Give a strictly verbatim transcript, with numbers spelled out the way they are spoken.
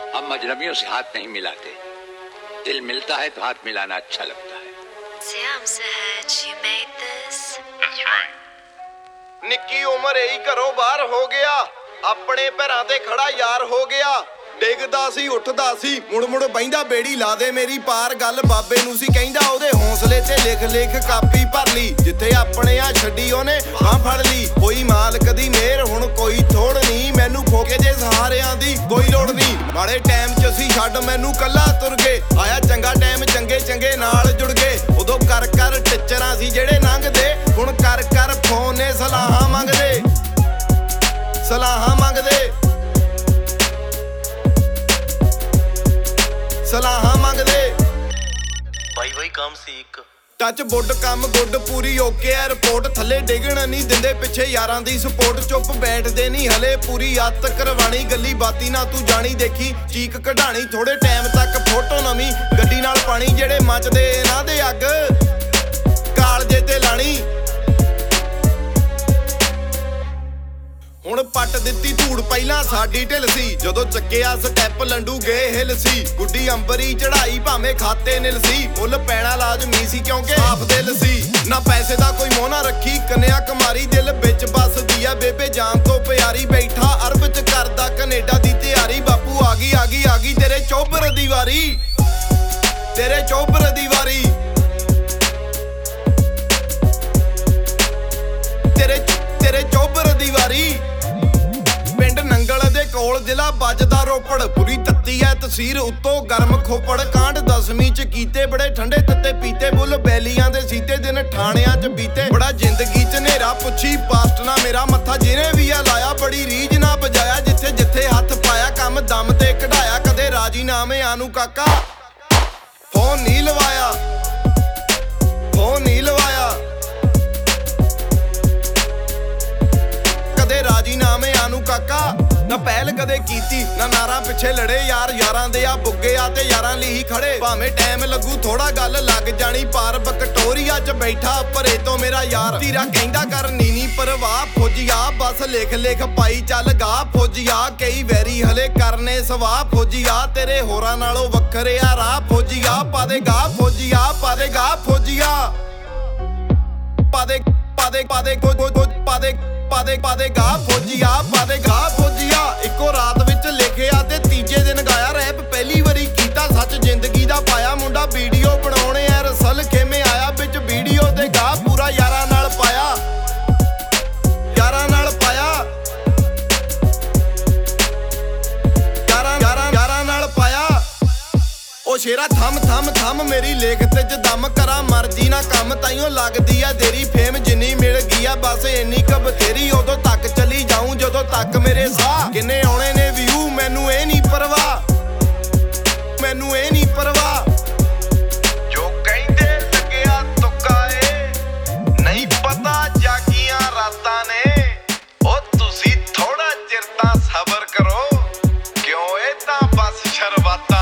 हम मजनबियों से हाथ नहीं मिलाते, दिल मिलता है तो हाथ मिलाना अच्छा लगता है। Sam said you made this. That's right. ਨਿੱਕੀ ਉਮਰ ਹੀ ਘਰੋਂ ਬਾਹਰ ਹੋ ਗਿਆ, ਆਪਣੇ ਪੈਰਾਂ ਤੇ ਖੜਾ ਯਾਰ ਹੋ ਗਿਆ। ਡਿੱਗਦਾ ਸੀ ਉੱਠਦਾ ਸੀ, ਮੁੜ ਮੁੜ ਬਹਿੰਦਾ ਬੇੜੀ ਲਾ ਦੇ ਮੇਰੀ ਪਾਰ। ਗੱਲ ਬਾਬੇ ਨੂੰ ਸੀ ਕਹਿੰਦਾ, ਉਹਦੇ ਹੌਸਲੇ ਤੇ ਲਿਖ ਲਿਖ ਕਾਪੀ ਭਰ ਲਈ। ਜਿੱਥੇ ਆਪਣੇ ਆ ਛੱਡੀ ਉਹਨੇ ਬਾਂਹ ਫੜ ਲਈ। ਕੋਈ ਮਾਲਕ ਦੀ ਮਿਹਰ ਹੁਣ ਕੋਈ ਥੋੜ ਨਹੀਂ, ਮੈਨੂੰ ਖੋਕੇ ਜੇ ਸਹਾਰਿਆਂ ਦੀ ਕੋਈ ਲੋੜ ਨਹੀਂ। ਮਾੜੇ ਟਾਈਮ 'ਚ ਅਸੀਂ ਛੱਡ ਮੈਨੂੰ ਕੱਲਾ ਤੁਰ ਗਏ, ਆਇਆ ਚੰਗਾ ਟਾਈਮ ਚੰਗੇ ਚੰਗੇ ਨਾਲ ਜੁੜ ਗਏ। ਉਦੋਂ ਕਰ ਕਰ ਟਿੱਚਰਾਂ ਸੀ ਜਿਹੜੇ ਲੰਘਦੇ, ਹੁਣ ਕਰ ਕਰ ਫੋਨ ਨੇ ਸਲਾਹਾਂ ਮੰਗਦੇ, ਸਲਾਹਾਂ ਮੰਗਦੇ, ਸਲਾਹਾਂ ਮੰਗਦੇ। ਬਾਈ ਬਾਈ ਕੰਮ ਸੀ ਇੱਕ ਟੱਚ ਬੁੱਡ ਕੰਮ ਗੁੱਡ ਪੂਰੀ ਓਕੇ ਆ ਰਿਪੋਰਟ। ਥੱਲੇ ਡਿੱਗਣ ਨਹੀਂ ਦਿੰਦੇ ਪਿੱਛੇ ਯਾਰਾਂ ਦੀ ਸਪੋਰਟ। ਚੁੱਪ ਬੈਠਦੇ ਨਹੀਂ ਹਲੇ ਪੂਰੀ ਅੱਤ ਕਰਵਾਣੀ, ਗੱਲੀ ਬਾਤੀ ਨਾ ਤੂੰ ਜਾਣੀ ਦੇਖੀ ਚੀਕ ਕਢਾਣੀ। ਥੋੜੇ ਟਾਈਮ ਤੱਕ ਫੋਟੋ ਨਵੀਂ ਗੱਡੀ ਨਾਲ ਪਾਣੀ, ਜਿਹੜੇ ਮੱਚਦੇ ਇਹਨਾਂ ਦੇ ਅੱਗ ਕਾਲਜੇ ਤੇ ਲਾਣੀ। ਹੁਣ ਪੱਟ ਦਿੱਤੀ ਧੂੜ ਪਹਿਲਾਂ ਸਾਡੀ ਢਿੱਲ ਸੀ, ਜਦੋਂ ਚੱਕਿਆ ਸਟੈਪ ਲੰਡੂ ਗਏ ਹਿੱਲ ਸੀ। ਗੁੱਡੀ ਅੰਬਰੀ ਚੜਾਈ ਭਾਵੇਂ ਖਾਤੇ ਨਿਲ ਸੀ, ਮੁੱਲ ਪੈਣਾ ਲਾਜ਼ਮੀ ਸੀ ਕਿਉਂਕਿ ਸਾਫ ਦਿਲ ਸੀ। ਨਾ ਪੈਸੇ ਦਾ ਕੋਈ ਮੋਹ ਨਾ ਰੱਖੀ, ਕੰਨਿਆ ਕੁਮਾਰੀ ਦਿਲ ਵਿੱਚ ਵੱਸਦੀ ਆ ਬੇਬੇ ਜਾਨ ਤੋਂ ਪਿਆਰੀ। ਬੈਠਾ ਅਰਬ ਚ ਕਰਦਾ ਕੈਨੇਡਾ ਦੀ ਤਿਆਰੀ, ਬਾਪੂ ਆ ਗਈ ਆ ਗਈ ਆ ਗਈ ਤੇਰੇ ਚੋਬਰ ਦੀ ਵਾਰੀ, ਤੇਰੇ ਚੋਬਰ ਦੀ ਵਾਰੀ, ਤੇਰੇ ਤੇਰੇ ਚੋਬਰ ਦੀ ਵਾਰੀ। ਪਿੰਡ ਨੰਗਲ ਦੇ ਕੋਲ ਜ਼ਿਲ੍ਹਾ ਵੱਜਦਾ ਰੋਪੜ, ਪੂਰੀ ਤੱਤੀ ਐ ਤਸੀਰ ਉੱਤੋਂ ਗਰਮ ਖੋਪੜ। ਕਾਂਡ ਦਸਵੀਂ ਚ ਕੀਤੇ ਬੜੇ ਠੰਡੇ ਤੱਤੇ ਪੀਤੇ, ਬੁੱਲ ਬੈਲੀਆਂ ਦੇ ਸੀਤੇ ਦਿਨ ਠਾਣਿਆਂ ਚ ਬੀਤੇ। ਬੜਾ ਜ਼ਿੰਦਗੀ ਚ ਨੇਰਾ ਪੁੱਛੀ ਪਾਸਟ ਨਾ ਮੇਰਾ ਮੱਥਾ, ਜਿਹਨੇ ਵੀ ਆ ਲਾਇਆ ਬੜੀ ਰੀਝ ਨਾ ਬਜਾਇਆ। ਜਿੱਥੇ ਜਿੱਥੇ ਹੱਥ ਪਾਇਆ ਕੰਮ ਦਮ ਤੇ ਕਢਾਇਆ, ਕਦੇ ਰਾਜੀ ਨਾਮਿਆਂ ਨੂੰ ਕਾਕਾ ਫੋਨ ਨਹੀਂ ਲਵਾਇਆ, ਫੋਨ ਨਹੀਂ ਲਵਾਇਆ, ਕਦੇ ਰਾਜੀ ਨਾਮਿਆਂ ਨੂੰ ਕਾਕਾ। ਨਾ ਪਹਿਲ ਕਦੇ ਕੀਤੀ ਨਾ ਨਾਰਾਂ ਪਿੱਛੇ ਲੜੇ, ਯਾਰ ਯਾਰਾਂ ਦੇ ਆ ਬੁੱਗੇ ਆ ਤੇ ਯਾਰਾਂ ਲਈ ਹੀ ਖੜੇ। ਭਾਵੇਂ ਟਾਈਮ ਲੱਗੂ ਥੋੜਾ ਗੱਲ ਲੱਗ ਜਾਣੀ ਪਾਰ, ਵਿਕਟੋਰੀਆ ਚ ਬੈਠਾ ਪਰੇ ਤੋਂ ਮੇਰਾ ਯਾਰ। ਤੀਰਾ ਕਹਿੰਦਾ ਕਰਨੀ ਨੀ ਪਰਵਾਹ ਫੌਜੀਆ, ਬਸ ਲਿਖ ਲਿਖ ਪਾਈ ਚੱਲ ਗਾ ਫੌਜੀਆ। ਕਈ ਵੈਰੀ ਹਲੇ ਕਰਨੇ ਸਵਾਹ ਫੌਜੀਆ, ਤੇਰੇ ਹੋਰਾਂ ਨਾਲੋਂ ਵੱਖਰੇ ਆ ਰਾਹ ਫੌਜੀਆ। ਪਾ ਦੇ ਗਾ ਫੌਜੀਆ, ਪਾ ਦੇ ਗਾ ਫੌਜੀਆ, ਪਾ ਦੇ ਪਾ ਦੇ ਪਾ ਦੇ ਪਾ ਦੇ ਪਾਦੇ ਪਾਦੇ ਗਾ ਫੌਜੀਆ, ਪਾਦੇ ਗਾ ਫੌਜੀਆ। ਇੱਕੋ ਰਾਤ ਵਿੱਚ ਲਿਖਿਆ ਤੇ ਤੀਜੇ ਦਿਨ ਗਾਇਆ ਰੈਪ, ਪਹਿਲੀ ਵਾਰੀ ਕੀਤਾ ਸੱਚ ਜ਼ਿੰਦਗੀ ਦਾ ਪਾਇਆ। ਮੁੰਡਾ ਵੀਡੀਓ ਬਣਾਉਣੇ ਐ ਰਸਲ ਖੇਮੇ ਆਇਆ, ਵਿੱਚ ਵੀਡੀਓ ਤੇ ਗਾ ਪੂਰਾ ਯਾਰਾਂ ਨਾਲ ਪਾਇਆ, ਯਾਰਾਂ ਨਾਲ ਪਾਇਆ, ਯਾਰਾਂ ਯਾਰਾਂ ਯਾਰਾਂ ਨਾਲ ਪਾਇਆ। ਉਹ ਸ਼ੇਰਾ ਥੰਮ ਥੰਮ ਥੰਮ ਮੇਰੀ ਲੇਖ ਤੇ ਚ ਦਮ ਕਰਾਂ, ਮਰਜੀ ਨਾ ਕੰਮ ਤਾਈਓ ਲੱਗਦੀ ਆ ਤੇਰੀ ਫੇਮ ਜਿੰਨੀ ਮਿਲ ਗਈ ਆ ਬਸ ਇੰਨੀ ਕ ਬਥੇਰੀ। ਉਦੋਂ ਤੱਕ ਚਲੀ ਜਾਊਂ ਜਦੋਂ ਤੱਕ ਮੇਰੇ ਸਾਹ, ਕਿੰਨੇ ਆਉਣੇ ਨੇ ਵਿਊ ਮੈਨੂੰ ਇਹ ਨਹੀਂ ਪਰਵਾਹ, ਮੈਨੂੰ ਇਹ ਨਹੀਂ ਪਰਵਾਹ। ਜੋ ਕਹਿੰਦੇ ਲੱਗਿਆ ਤੁੱਕਾ ਏ, ਨਹੀਂ ਪਤਾ ਜਾਗੀਆਂ ਰਾਤਾਂ ਨੇ। ਉਹ ਤੁਸੀਂ ਥੋੜਾ ਚਿਰ ਤਾਂ ਸਬਰ ਕਰੋ, ਕਿਉਂ ਇਹ ਤਾਂ ਬਸ ਸ਼ਰਬਾਤਾਂ